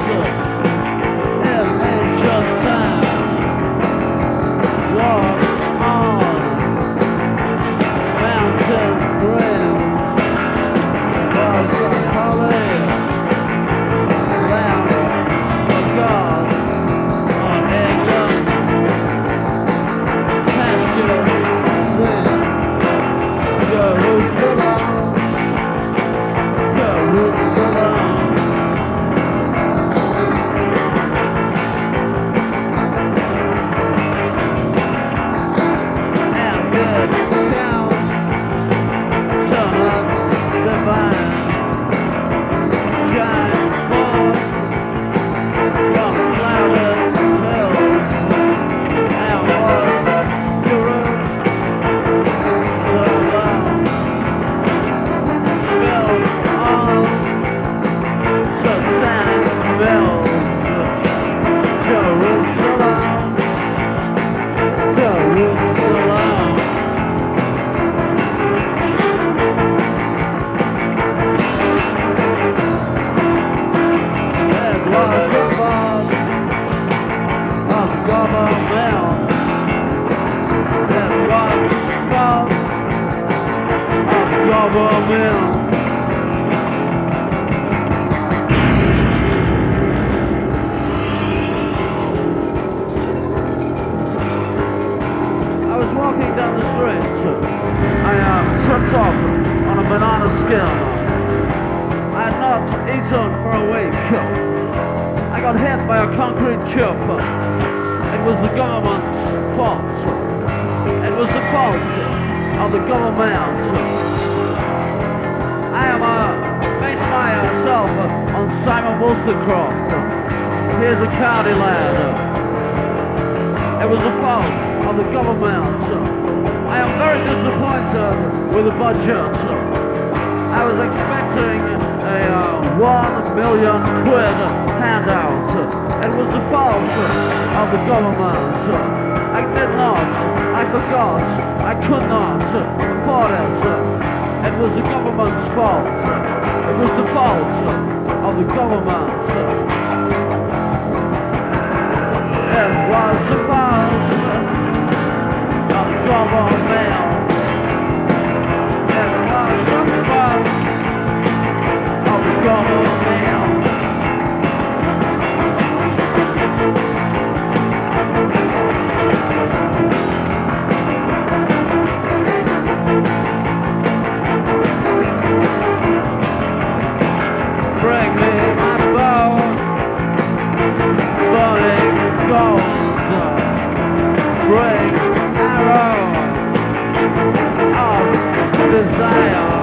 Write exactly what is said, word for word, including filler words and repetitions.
It is your time. Walk on mountain green. Was a holy land of God on England's pasture sin. Jerusalem, Jerusalem. And good counts, summons divine, shine forth from clouded hills, and was Jerusalem built on satanic bells. Jerusalem, Jerusalem. It was above of government. It was above of government. I was walking down the street. I uh, tripped up on a banana skin. I had not eaten for a week. I got hit by a concrete chip. It was the government's fault. It was the fault of the government. I am uh, based myself on Simon Wollstonecraft. Here's a county lad. It was the fault of the government. I am very disappointed with the budget. I was expecting a uh, one million quid handout. It was the fault of the government. I did not, I forgot, I could not afford it. It was the government's fault. It was the fault of the government. It was the fault of government. It was the fault of the government. Bring me my bow, burning gold. Bring arrow of desire.